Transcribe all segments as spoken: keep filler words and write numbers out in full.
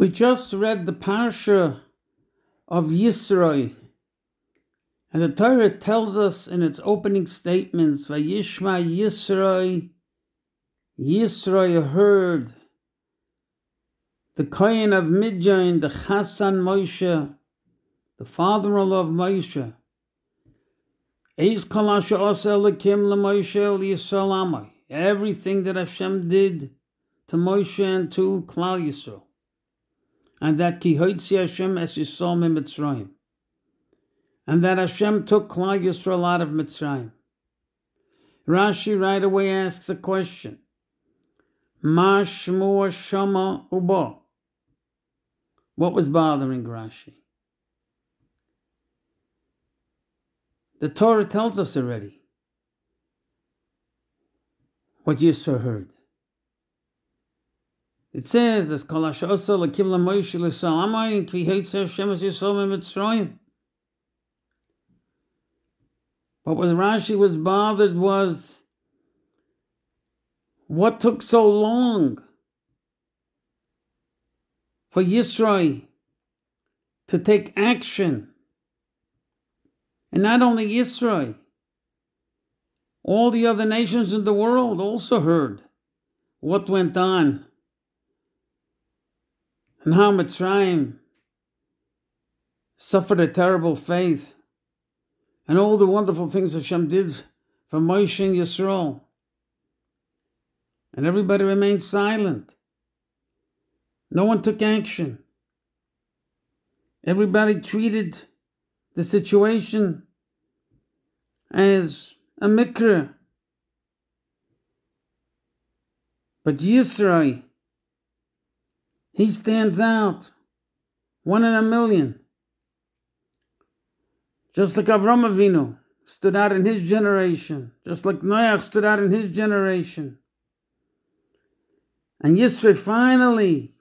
We just read the parsha of Yisro, and the Torah tells us in its opening statements, Vayishma Yisro, Yisro heard the Kohen of Midian, the Chassan Moshe, the father-in-law of Moshe, Eis kol asher asa Elokim leMoshe Yisrael Amai, everything that Hashem did to Moshe and to Klal Yisrael, and that ki hoitzi Hashem es Yisrael mi Mitzrayim, and that Hashem took Klal Yisrael out of Mitzrayim. Rashi right away asks a question: Ma shmu shama uba? What was bothering Rashi? The Torah tells us already what Yisro heard. It says, "As kol asher asa Elokim leMoshe Yisrael Amai, ki hoitzi Hashem es Yisrael mi Mitzrayim." But what Rashi was bothered was, what took so long for Yisro to take action? And not only Yisro, all the other nations in the world also heard what went on and how Mitzrayim suffered a terrible fate and all the wonderful things Hashem did for Moshe and Yisrael. And everybody remained silent. No one took action. Everybody treated the situation as a mikra. But Yisro, he stands out, one in a million. Just like Avram Avinu stood out in his generation, just like Noach stood out in his generation. And Yisro finally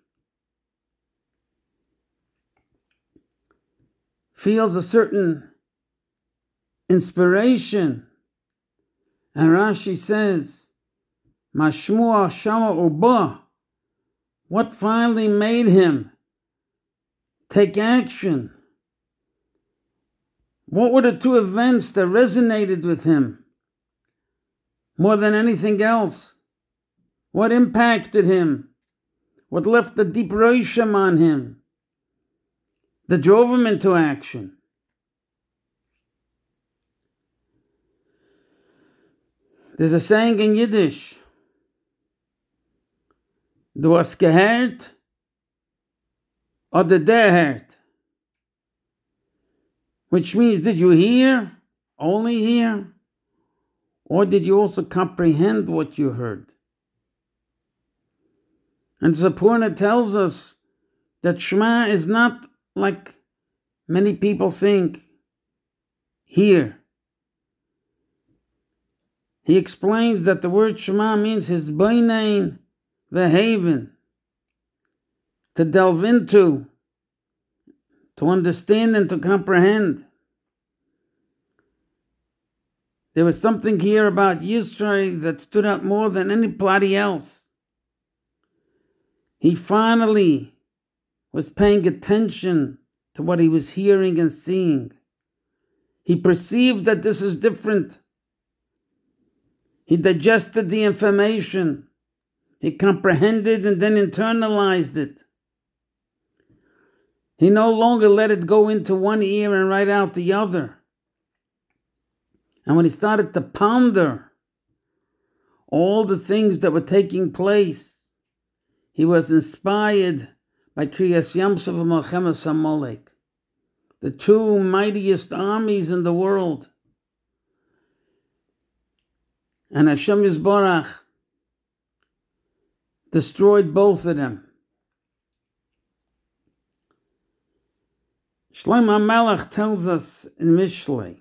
feels a certain inspiration. And Rashi says, Mashmua Shama Uba, what finally made him take action? What were the two events that resonated with him more than anything else? What impacted him? What left a deep rosham on him that drove him into action? There's a saying in Yiddish, Du hast gehört oder der hört? Which means, did you hear, only hear, or did you also comprehend what you heard? And Sapurna tells us that Shema is not like many people think, hear. He explains that the word Shema means his bainain, the haven, to delve into, to understand and to comprehend. There was something here about Yisro that stood out more than anybody else. He finally was paying attention to what he was hearing and seeing. He perceived that this is different. He digested the information. He comprehended and then internalized it. He no longer let it go into one ear and right out the other. And when he started to ponder all the things that were taking place, he was inspired by Kriyas Yamsuf and Melchemes HaMolek, the two mightiest armies in the world. And Hashem Yisborach destroyed both of them. Shlomo HaMelech tells us in Mishlei,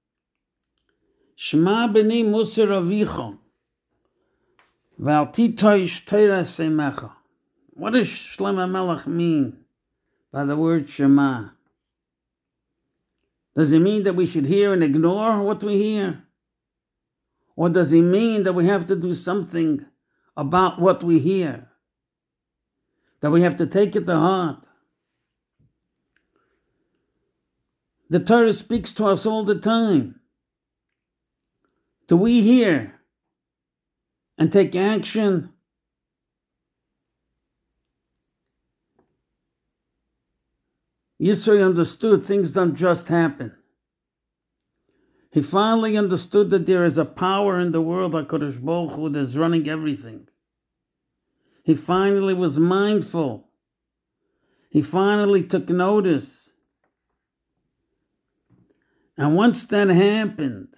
Shema b'ni musar avicha, v'al titoish teiras emecha. What does Shlomo HaMelech mean by the word Shema? Does it mean that we should hear and ignore what we hear? Or does it mean that we have to do something about what we hear? that we have to take it to heart. The Torah speaks to us all the time. Do we hear and take action? Yisro understood things don't just happen. He finally understood that there is a power in the world, HaKadosh Baruch Hu, that is running everything. He finally was mindful. He finally took notice. And once that happened,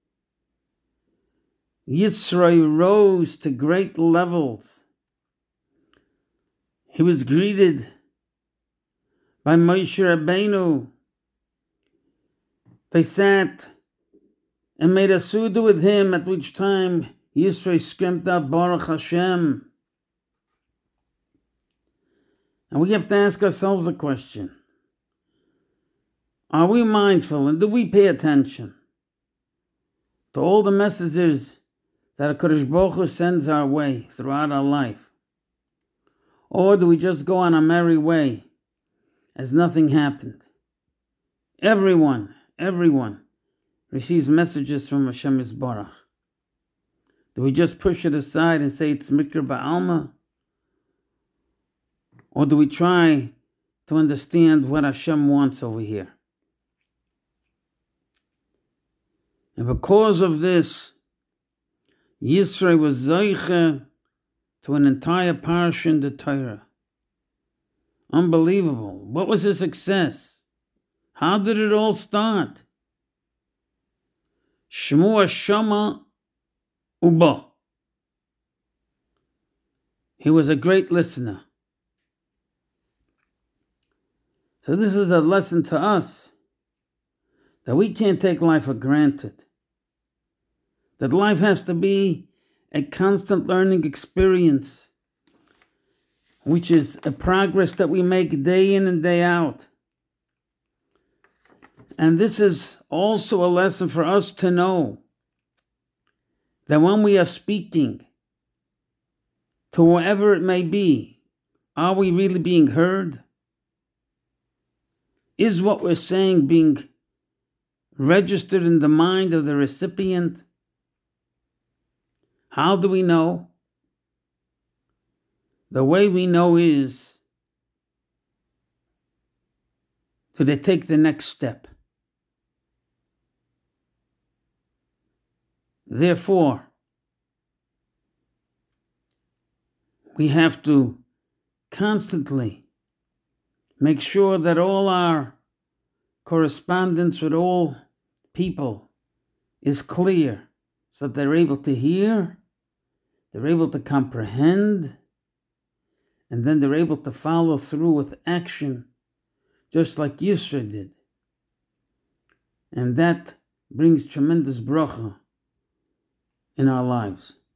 Yisro rose to great levels. He was greeted by Moshe Rabbeinu. They sat and made a suda with him, at which time Yisro screamed out, Baruch Hashem. And we have to ask ourselves a question. Are we mindful and do we pay attention to all the messages that HaKadosh Baruch Hu sends our way throughout our life? Or do we just go on a merry way as nothing happened? Everyone, everyone receives messages from Hashem Yisbarach. Do we just push it aside and say it's Mikra Ba'alma? Or do we try to understand what Hashem wants over here? And because of this, Yisro was Zoiche to an entire parsha in the Torah. Unbelievable. What was his success? How did it all start? Shmua Shama Uba. He was a great listener. So this is a lesson to us that we can't take life for granted. That life has to be a constant learning experience, which is a progress that we make day in and day out. And this is also a lesson for us to know that when we are speaking to whoever it may be, are we really being heard? Is what we're saying being registered in the mind of the recipient? How do we know? The way we know is, do they take the next step? Therefore, we have to constantly make sure that all our correspondence with all people is clear, so that they're able to hear, they're able to comprehend, and then they're able to follow through with action, just like Yisro did. And that brings tremendous bracha in our lives.